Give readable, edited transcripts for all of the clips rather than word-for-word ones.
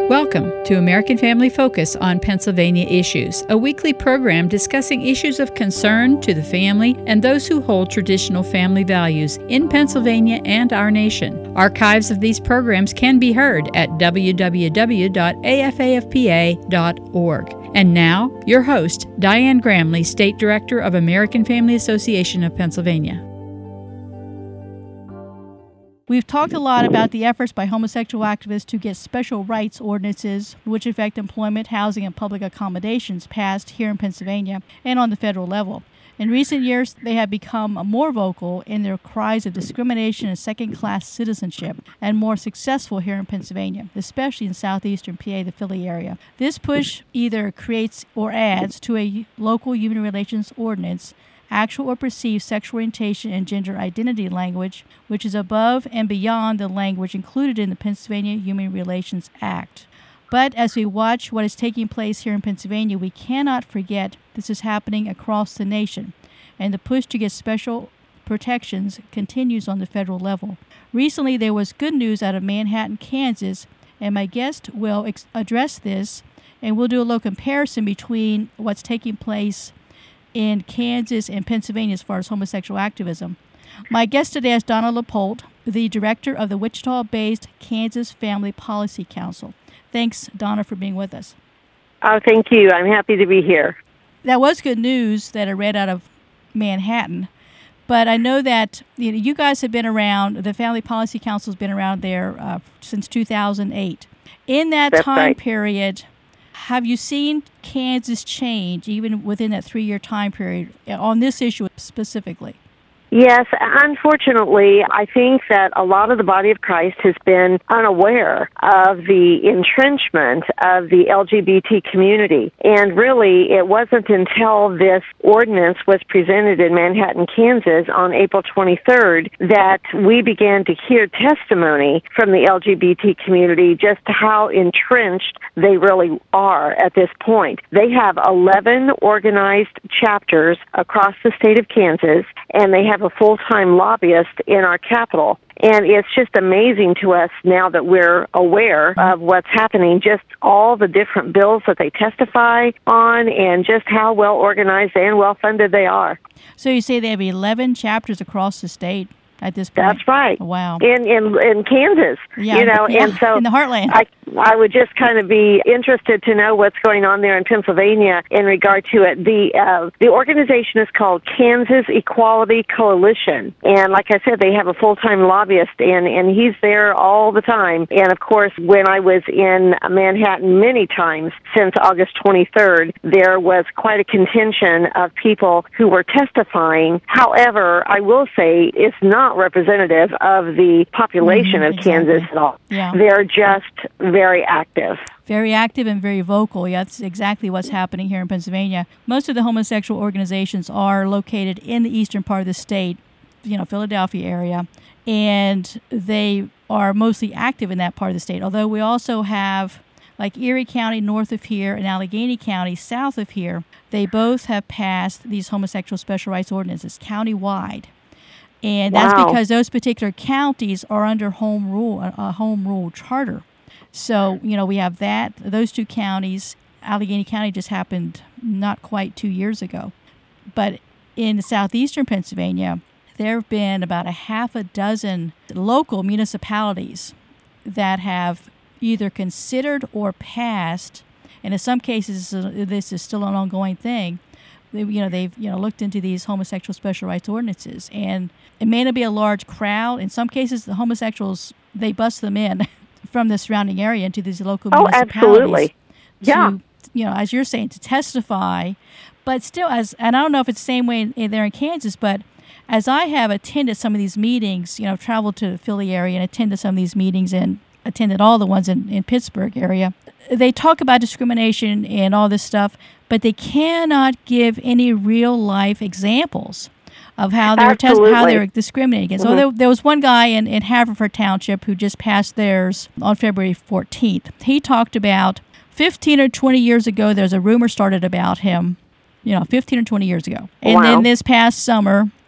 Welcome to American Family Focus on Pennsylvania Issues, a weekly program discussing issues of concern to the family and those who hold traditional family values in Pennsylvania and our nation. Archives of these programs can be heard at www.afafpa.org. And now, your host, Diane Gramley, State Director of American Family Association of Pennsylvania. We've talked a lot about the efforts by homosexual activists to get special rights ordinances which affect employment, housing, and public accommodations passed here in Pennsylvania and on the federal level. In recent years, they have become more vocal in their cries of discrimination and second-class citizenship, and more successful here in Pennsylvania, especially in southeastern PA, the Philly area. This push either creates or adds to a local human relations ordinance actual or perceived sexual orientation and gender identity language, which is above and beyond the language included in the Pennsylvania Human Relations Act. But as we watch what is taking place here in Pennsylvania, we cannot forget this is happening across the nation, and the push to get special protections continues on the federal level. Recently, there was good news out of Manhattan, Kansas, and my guest will address this, and we'll do a little comparison between what's taking place in Kansas and Pennsylvania as far as homosexual activism. My guest today is Donna LaPolte, the director of the Wichita-based Kansas Family Policy Council. Thanks, Donna, for being with us. Oh, thank you. I'm happy to be here. That was good news that I read out of Manhattan, but I know that you guys have been around, the Family Policy Council has been around there since 2008. In that time period, have you seen Kansas change, even within that 3-year time period, on this issue specifically? Yes, unfortunately, I think that a lot of the body of Christ has been unaware of the entrenchment of the LGBT community. And really, it wasn't until this ordinance was presented in Manhattan, Kansas on April 23rd that we began to hear testimony from the LGBT community just how entrenched they really are at this point. They have 11 organized chapters across the state of Kansas, and they have a full-time lobbyist in our capital. And it's just amazing to us now that we're aware of what's happening, just all the different bills that they testify on and just how well organized and well funded they are. So you say they have 11 chapters across the state at this point? That's right. Wow. In Kansas, and so in the heartland. I would just kind of be interested to know what's going on there in Pennsylvania in regard to it. The organization is called Kansas Equality Coalition, and like I said, they have a full-time lobbyist, and he's there all the time. And of course, when I was in Manhattan many times since August 23rd, there was quite a contingent of people who were testifying. However, I will say it's not representative of the population of Kansas at all. Yeah. They're just very active. Very active and very vocal. Yeah, that's exactly what's happening here in Pennsylvania. Most of the homosexual organizations are located in the eastern part of the state, Philadelphia area, and they are mostly active in that part of the state. Although we also have, like Erie County north of here and Allegheny County south of here, they both have passed these homosexual special rights ordinances county-wide. And that's because those particular counties are under home rule charter. So, we have those two counties. Allegheny County just happened not quite 2 years ago. But in southeastern Pennsylvania, there have been about a half a dozen local municipalities that have either considered or passed, and in some cases this is still an ongoing thing. They've looked into these homosexual special rights ordinances, and it may not be a large crowd. In some cases, the homosexuals, they bust them in from the surrounding area into these local municipalities. Absolutely. Yeah. As you're saying, to testify, but still, and I don't know if it's the same way there in Kansas, but as I have attended some of these meetings, traveled to the Philly area and attended some of these meetings and attended all the ones in Pittsburgh area, they talk about discrimination and all this stuff, but they cannot give any real-life examples of how they were discriminated against. So there was one guy in Haverford Township who just passed theirs on February 14th. He talked about 15 or 20 years ago, there's a rumor started about him, 15 or 20 years ago. And then this past summer,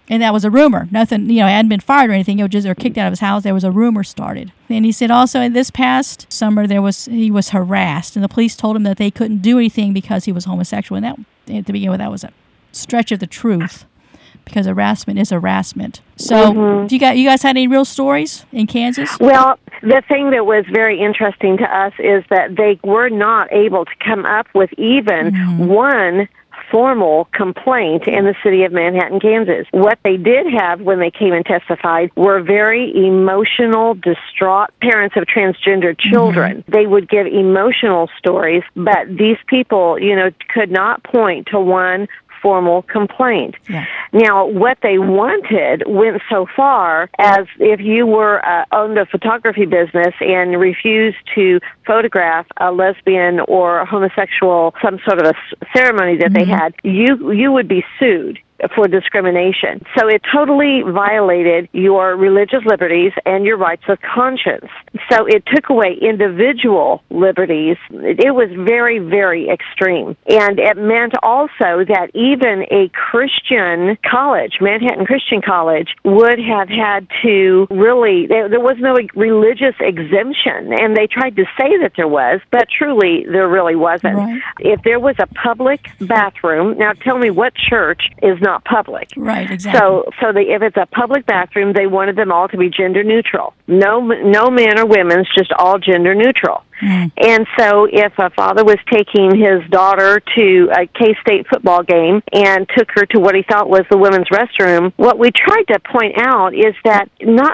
And that was a rumor. Nothing, hadn't been fired or anything. Or kicked out of his house. There was a rumor started. And he said also in this past summer he was harassed, and the police told him that they couldn't do anything because he was homosexual. And that, to begin with, that was a stretch of the truth, because harassment is harassment. So, do you guys had any real stories in Kansas? Well, the thing that was very interesting to us is that they were not able to come up with even one formal complaint in the city of Manhattan, Kansas. What they did have when they came and testified were very emotional, distraught parents of transgender children. They would give emotional stories, but these people, could not point to one formal complaint. Yeah. Now, what they wanted went so far as if you owned a photography business and refused to photograph a lesbian or a homosexual, some sort of a ceremony that they had, you would be sued for discrimination. So it totally violated your religious liberties and your rights of conscience. So it took away individual liberties. It was very, very extreme. And it meant also that even a Christian college, Manhattan Christian College, would have had to really, there was no religious exemption. And they tried to say that there was, but truly there really wasn't. Right. If there was a public bathroom, now tell me what church is not public. Right, exactly. So if it's a public bathroom, they wanted them all to be gender neutral. No men or women's, just all gender neutral. And so if a father was taking his daughter to a K-State football game and took her to what he thought was the women's restroom, what we tried to point out is that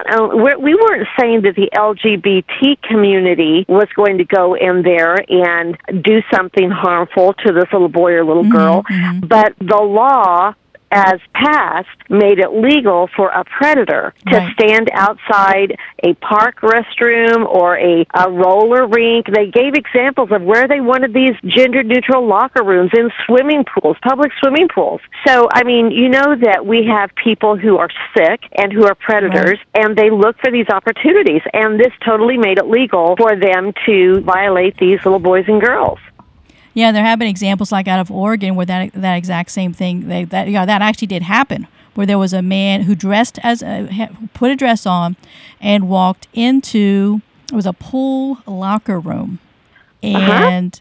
we weren't saying that the LGBT community was going to go in there and do something harmful to this little boy or little girl, but the law as passed made it legal for a predator to stand outside a park restroom or a roller rink. They gave examples of where they wanted these gender-neutral locker rooms in swimming pools, public swimming pools. So, I mean, you know that we have people who are sick and who are predators, and they look for these opportunities, and this totally made it legal for them to violate these little boys and girls. Yeah, there have been examples like out of Oregon where that exact same thing that actually did happen, where there was a man who put a dress on and walked into, it was a pool locker room, and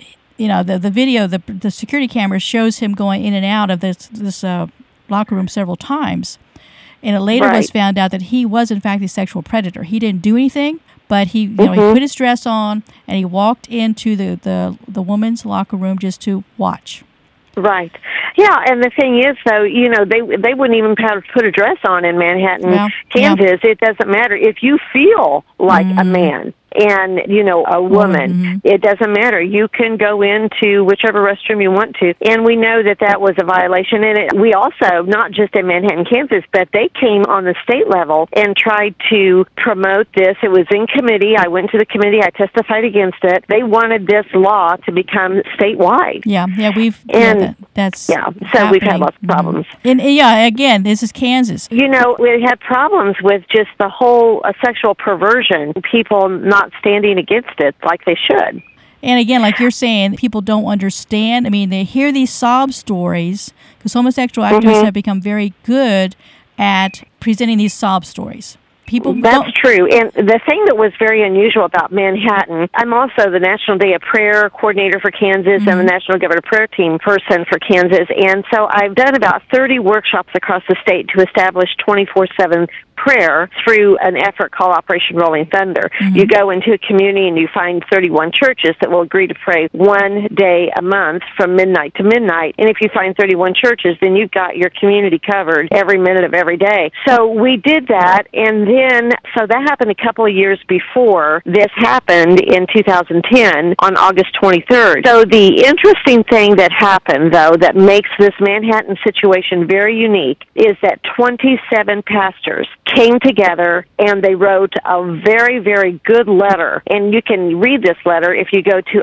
the video, the security camera shows him going in and out of this locker room several times, and it later was found out that he was in fact a sexual predator. He didn't do anything. But he put his dress on and he walked into the woman's locker room just to watch. Right. Yeah, and the thing is, though, they wouldn't even put a dress on in Manhattan, Kansas. It doesn't matter. If you feel like a man and, a woman, it doesn't matter. You can go into whichever restroom you want to. And we know that was a violation. And we also, not just in Manhattan, Kansas, but they came on the state level and tried to promote this. It was in committee. I went to the committee. I testified against it. They wanted this law to become statewide. Yeah, we've... That's so happening. We've had lots of problems. And again, this is Kansas. We had problems with just the whole sexual perversion, people not standing against it like they should. And again, like you're saying, people don't understand. I mean, they hear these sob stories because homosexual activists have become very good at presenting these sob stories. That's true. And the thing that was very unusual about Manhattan, I'm also the National Day of Prayer coordinator for Kansas and the National Governor Prayer Team person for Kansas. And so I've done about 30 workshops across the state to establish 24/7 prayer through an effort called Operation Rolling Thunder. You go into a community and you find 31 churches that will agree to pray one day a month from midnight to midnight. And if you find 31 churches, then you've got your community covered every minute of every day. So we did that, and so that happened a couple of years before this happened in 2010 on August 23rd. So the interesting thing that happened, though, that makes this Manhattan situation very unique is that 27 pastors came together and they wrote a very, very good letter. And you can read this letter if you go to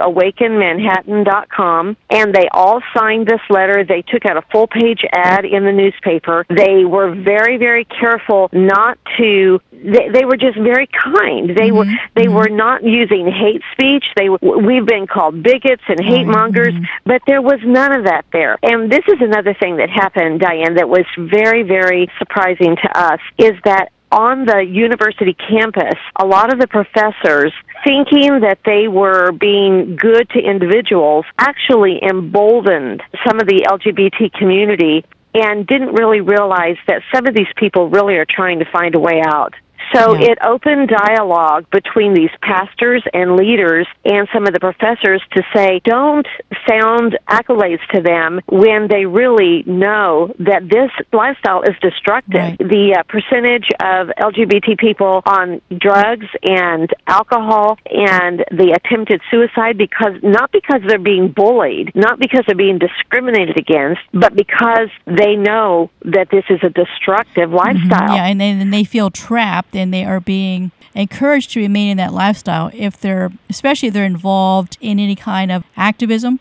awakenmanhattan.com. And they all signed this letter. They took out a full-page ad in the newspaper. They were very, very careful not to. They were just very kind. They were not using hate speech. We've been called bigots and hate mongers, but there was none of that there. And this is another thing that happened, Diane, that was very, very surprising to us, is that on the university campus, a lot of the professors, thinking that they were being good to individuals, actually emboldened some of the LGBT community and didn't really realize that some of these people really are trying to find a way out. So it opened dialogue between these pastors and leaders and some of the professors to say, don't sound accolades to them when they really know that this lifestyle is destructive. Right. The percentage of LGBT people on drugs and alcohol and the attempted suicide, not because they're being bullied, not because they're being discriminated against, but because they know that this is a destructive lifestyle. Yeah, and then they feel trapped, and they are being encouraged to remain in that lifestyle especially if they're involved in any kind of activism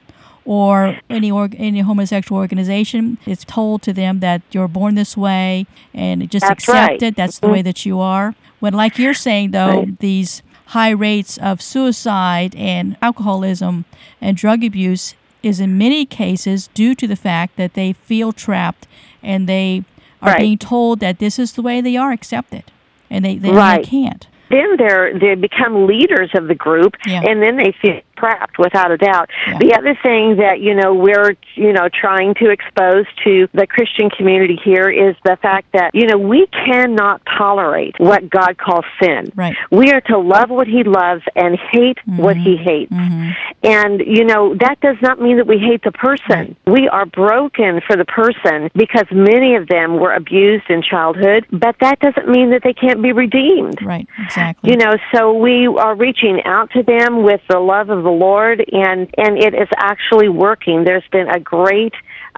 or any homosexual organization. It's told to them that you're born this way and just accept it. That's the way that you are. When, like you're saying, though, these high rates of suicide and alcoholism and drug abuse is in many cases due to the fact that they feel trapped and they are being told that this is the way they are, accept it. And they can't. Then they become leaders of the group, and then they feel trapped, without a doubt. Yeah. The other thing that, we're, trying to expose to the Christian community here is the fact that, we cannot tolerate what God calls sin. Right. We are to love what He loves and hate what He hates. And, that does not mean that we hate the person. We are broken for the person because many of them were abused in childhood, but that doesn't mean that they can't be redeemed. Right, exactly. So we are reaching out to them with the love of the Lord, and it is actually working. There's been a great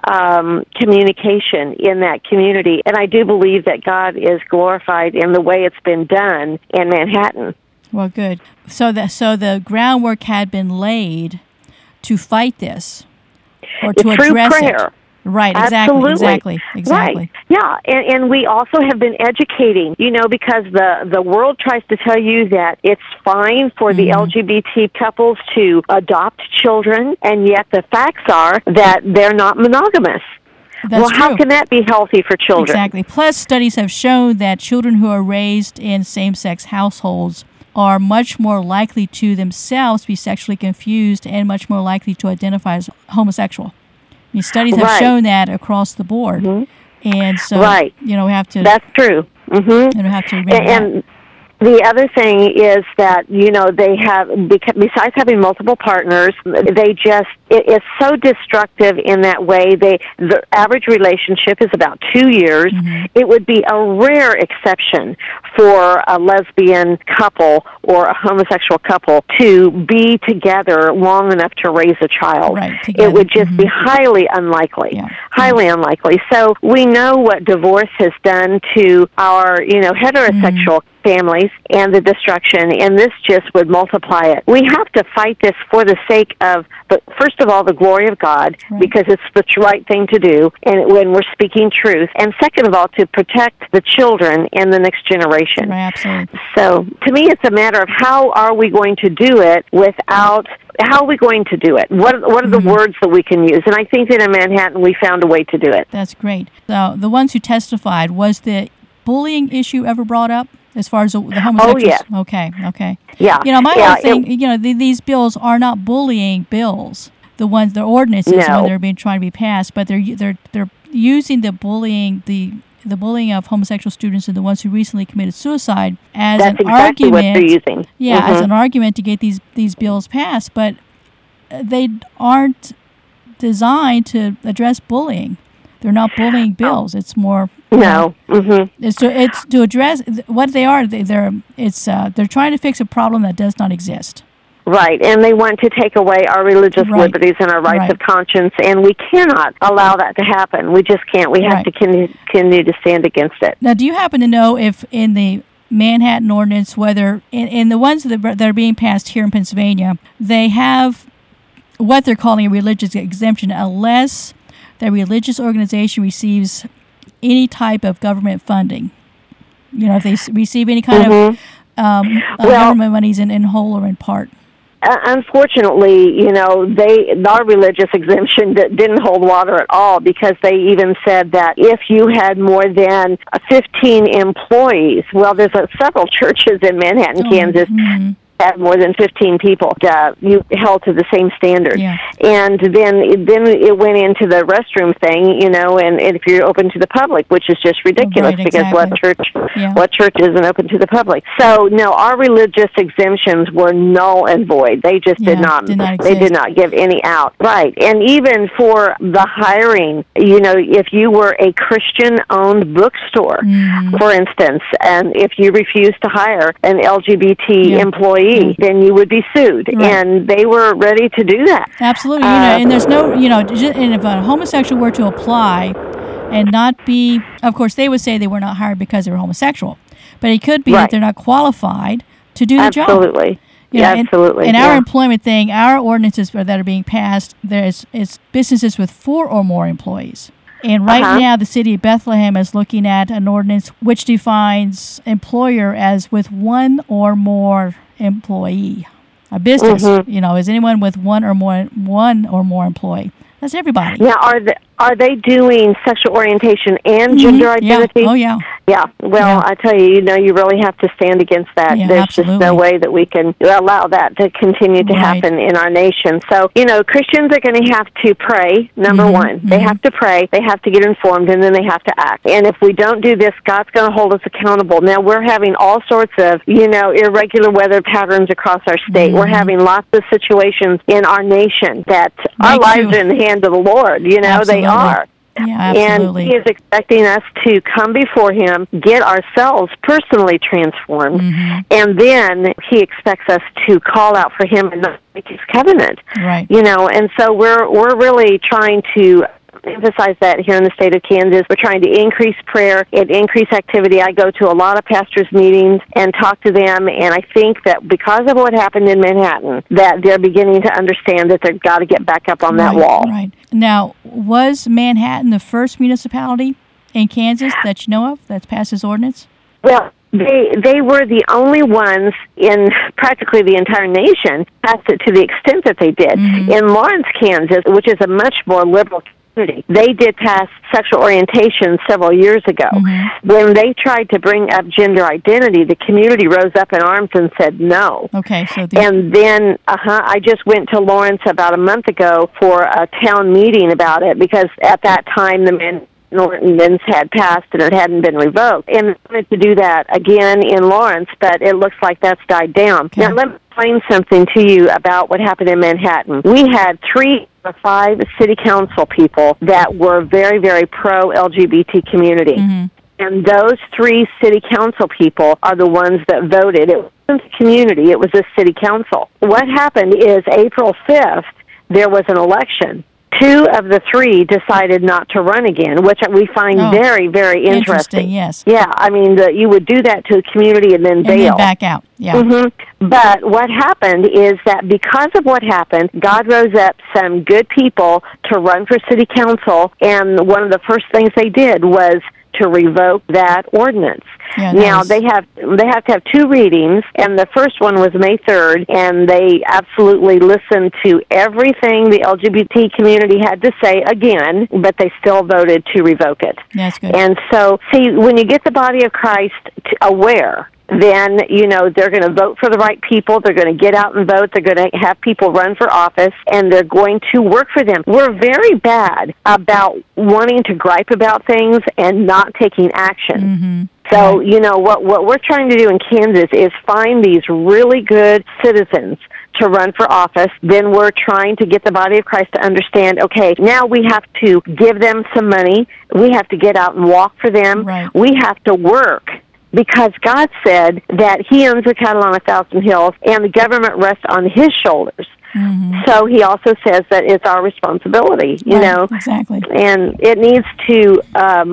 communication in that community, and I do believe that God is glorified in the way it's been done in Manhattan. Well, good. So the groundwork had been laid to fight this or to address prayer. It. Right, Absolutely. Exactly. Right. Yeah, and we also have been educating, because the world tries to tell you that it's fine for the LGBT couples to adopt children, and yet the facts are that they're not monogamous. That's true. How can that be healthy for children? Exactly. Plus, studies have shown that children who are raised in same-sex households are much more likely to themselves be sexually confused and much more likely to identify as homosexual. I mean, studies have shown that across the board, and so we have to. That's true. We have to remember that. The other thing is that, they have, besides having multiple partners, it's so destructive in that way. The average relationship is about 2 years. It would be a rare exception for a lesbian couple or a homosexual couple to be together long enough to raise a child. Right, it would just be highly unlikely. Highly unlikely. So we know what divorce has done to our, heterosexual families and the destruction, and this just would multiply it. We have to fight this for the sake of, first of all, the glory of God, because it's the right thing to do, and when we're speaking truth, and second of all, to protect the children and the next generation. Right, absolutely. So, to me, it's a matter of how are we going to do it how are we going to do it? What are the words that we can use? And I think that in Manhattan we found a way to do it. That's great. So, the ones who testified, was the bullying issue ever brought up? As far as the homosexuals? Oh, yeah. Okay. Yeah. My whole thing, these bills are not bullying bills. The ordinances when they're being trying to be passed, but they're using the bullying, the bullying of homosexual students and the ones who recently committed suicide as That's an exactly argument. What they're using. Yeah, as an argument to get these bills passed, but they aren't designed to address bullying. They're not bullying bills. It's more it's to address what they are. They're trying to fix a problem that does not exist. Right, and they want to take away our religious liberties and our rights of conscience, and we cannot allow that to happen. We just can't. We have to continue to stand against it. Now, do you happen to know if in the Manhattan Ordinance, whether in the ones that are being passed here in Pennsylvania, they have what they're calling a religious exemption unless the religious organization receives any type of government funding? You know, if they receive any kind of government monies in whole or in part. Unfortunately, you know, our religious exemption didn't hold water at all, because they even said that if you had more than 15 employees, well, there's several churches in Manhattan, Kansas, had more than 15 people, you held to the same standard. Yeah. And then it went into the restroom thing, you know, and if you're open to the public, which is just ridiculous, because what church isn't open to the public? So, no, our religious exemptions were null and void. They just did not give any out. Right. And even for the hiring, you know, if you were a Christian-owned bookstore, for instance, and if you refused to hire an LGBT employee, then you would be sued, and they were ready to do that. Absolutely, you know, and there's no, you know, and if a homosexual were to apply and not be, of course, they would say they were not hired because they were homosexual, but it could be that they're not qualified to do the job. Absolutely. You know, absolutely. And our employment thing, our ordinances that are being passed, it's businesses with 4 or more employees. And right now, the city of Bethlehem is looking at an ordinance which defines employer as with 1 or more employee. A business, you know, is anyone with one or more employee. That's everybody. Now, are they doing sexual orientation and gender identity? Yeah. Oh, yeah. Yeah. Well, I tell you, you know, you really have to stand against that. Yeah, There's absolutely. just no way that we can allow that to continue to happen in our nation. So, you know, Christians are going to have to pray, number one. They have to pray, they have to get informed, and then they have to act. And if we don't do this, God's going to hold us accountable. Now, we're having all sorts of, you know, irregular weather patterns across our state. We're having lots of situations in our nation that our lives are in the hands of the Lord. You know, they are. Yeah, absolutely. And He is expecting us to come before Him, get ourselves personally transformed, and then He expects us to call out for Him and not break His covenant. Right. You know, and so we're really trying to emphasize that here in the state of Kansas. We're trying to increase prayer and increase activity. I go to a lot of pastors' meetings and talk to them, and I think that because of what happened in Manhattan, that they're beginning to understand that they've got to get back up on that wall. Right. Now, was Manhattan the first municipality in Kansas that you know of that's passed this ordinance? Well, they were the only ones in practically the entire nation passed it to the extent that they did. In Lawrence, Kansas, which is a much more liberal community, they did pass sexual orientation several years ago. When they tried to bring up gender identity, the community rose up in arms and said no. Okay, so and then I just went to Lawrence about a month ago for a town meeting about it, because at that time the ordinance had passed and it hadn't been revoked. And I wanted to do that again in Lawrence, but it looks like that's died down. Okay. Now, let me explain something to you about what happened in Manhattan. We had 3 or 5 city council people that were very, very pro-LGBT community. And those 3 city council people are the ones that voted. It wasn't the community, it was the city council. What happened is April 5th, there was an election. 2 of the 3 decided not to run again, which we find very, very interesting. Yes. Yeah, I mean, you would do that to a community and then bail. And then back out, yeah. But what happened is that because of what happened, God rose up some good people to run for city council, and one of the first things they did was to revoke that ordinance. Yeah, now, they have to have 2 readings, and the first one was May 3rd, and they absolutely listened to everything the LGBT community had to say again, but they still voted to revoke it. That's good. And so, see, when you get the body of Christ aware, then, you know, they're going to vote for the right people, they're going to get out and vote, they're going to have people run for office, and they're going to work for them. We're very bad about wanting to gripe about things and not taking action. So, you know, what we're trying to do in Kansas is find these really good citizens to run for office. Then we're trying to get the body of Christ to understand, okay, now we have to give them some money. We have to get out and walk for them. Right. We have to work because God said that He owns the cattle on 1,000 hills and the government rests on His shoulders. Mm-hmm. So He also says that it's our responsibility, you know. Exactly. And it needs to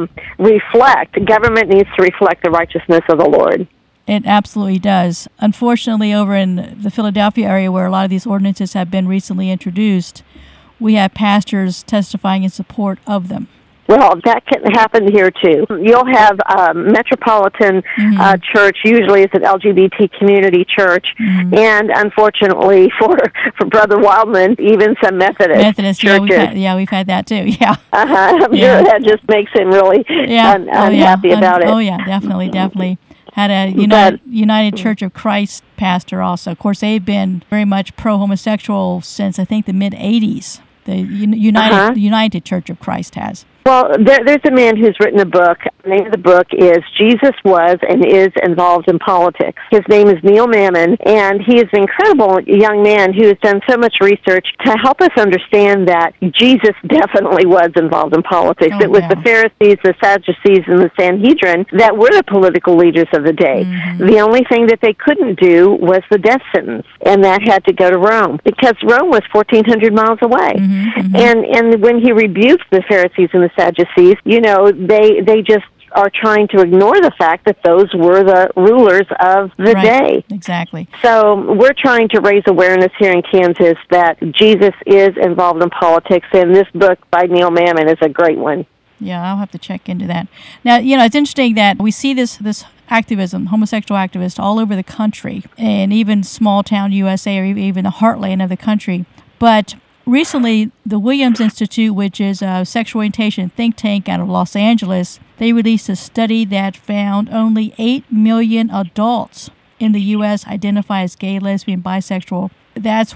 government needs to reflect the righteousness of the Lord. It absolutely does. Unfortunately, over in the Philadelphia area where a lot of these ordinances have been recently introduced, we have pastors testifying in support of them. Well, that can happen here, too. You'll have Metropolitan Church, usually it's an LGBT community church, and unfortunately for Brother Wildman, even some Methodist churches. We've had that, too, yeah. I'm sure that just makes him really unhappy about it. Oh, yeah, definitely. Had a United Church of Christ pastor also. Of course, they've been very much pro-homosexual since, I think, the mid-'80s. The United Church of Christ has. Well, there's a man who's written a book. The name of the book is Jesus Was and Is Involved in Politics. His name is Neil Mammon, and he is an incredible young man who has done so much research to help us understand that Jesus definitely was involved in politics. It was the Pharisees, the Sadducees, and the Sanhedrin that were the political leaders of the day. The only thing that they couldn't do was the death sentence, and that had to go to Rome, because Rome was 1,400 miles away. And when he rebuked the Pharisees and the Sadducees, you know, they just are trying to ignore the fact that those were the rulers of the day. Exactly. So we're trying to raise awareness here in Kansas that Jesus is involved in politics, and this book by Neil Mammon is a great one. Yeah, I'll have to check into that. Now, you know, it's interesting that we see this activism, homosexual activists all over the country, and even small town USA or even the heartland of the country. But recently, the Williams Institute, which is a sexual orientation think tank out of Los Angeles, they released a study that found only 8 million adults in the U.S. identify as gay, lesbian, bisexual. That's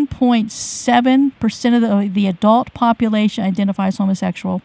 1.7% of the adult population identifies homosexual.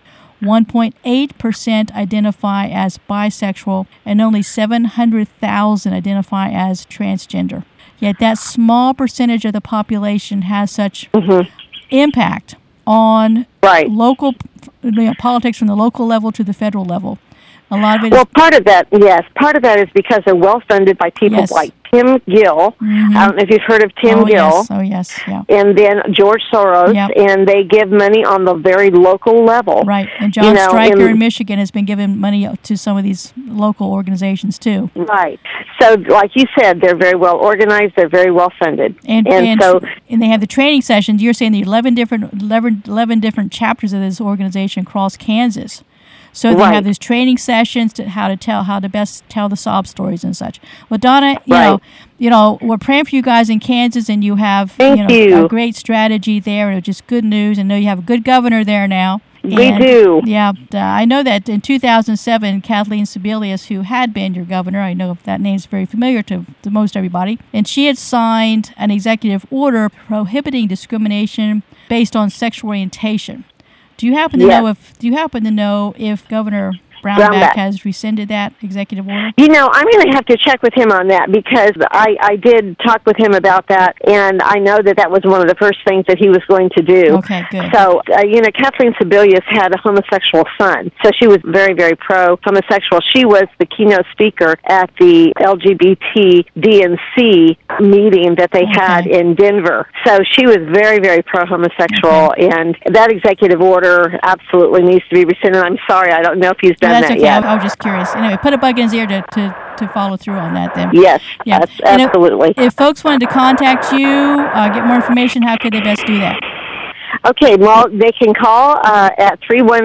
1.8% identify as bisexual, and only 700,000 identify as transgender. Yet that small percentage of the population has such impact on local politics from the local level to the federal level. A lot of it part of that is because they're well funded by people like Tim Gill. I don't know if you've heard of Tim Gill. And then George Soros, and they give money on the very local level. Right, and John Stryker in Michigan has been giving money to some of these local organizations too. Right. So, like you said, they're very well organized. They're very well funded, and they have the training sessions. You're saying the 11 different chapters of this organization across Kansas. So they have these training sessions to how to best tell the sob stories and such. Well, Donna, you know, we're praying for you guys in Kansas, and you have a great strategy there, and it's just good news. I know you have a good governor there now. We do. Yeah, I know that in 2007, Kathleen Sebelius, who had been your governor, I know that name's very familiar to most everybody, and she had signed an executive order prohibiting discrimination based on sexual orientation. Do you happen to know if Governor Brownback has rescinded that executive order? You know, I'm going to have to check with him on that, because I did talk with him about that, and I know that was one of the first things that he was going to do. Okay, good. So, Kathleen Sebelius had a homosexual son, so she was very, very pro-homosexual. She was the keynote speaker at the LGBT DNC meeting that they had in Denver. So she was very, very pro-homosexual, and that executive order absolutely needs to be rescinded. I'm sorry, I don't know if he's done that's that okay. yet. I was just curious. Anyway, put a bug in his ear to follow through on that then. Yes, absolutely. If folks wanted to contact you, get more information, how could they best do that? Okay, well, they can call at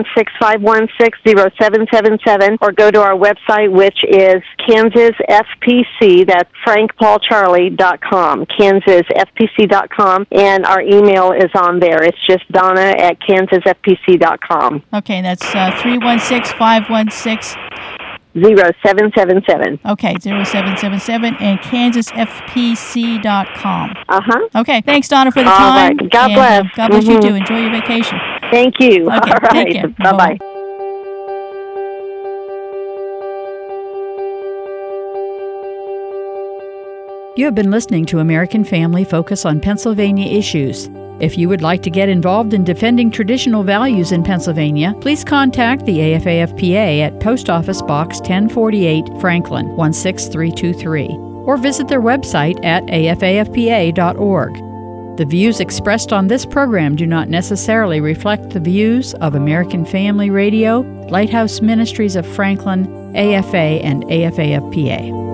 316-516-0777 or go to our website, which is KansasFPC, that's FrankPaulCharlie.com, KansasFPC.com, and our email is on there. It's just Donna at KansasFPC.com. Okay, that's 316-516 0777. Okay, 0777 and KansasFPC.com. Okay, thanks, Donna, for the time. All right. God bless. God bless you too. Enjoy your vacation. Thank you. Okay, all right. Take care. Bye-bye. You have been listening to American Family Focus on Pennsylvania Issues. If you would like to get involved in defending traditional values in Pennsylvania, please contact the AFAFPA at Post Office Box 1048, Franklin 16323, or visit their website at afafpa.org. The views expressed on this program do not necessarily reflect the views of American Family Radio, Lighthouse Ministries of Franklin, AFA, and AFAFPA.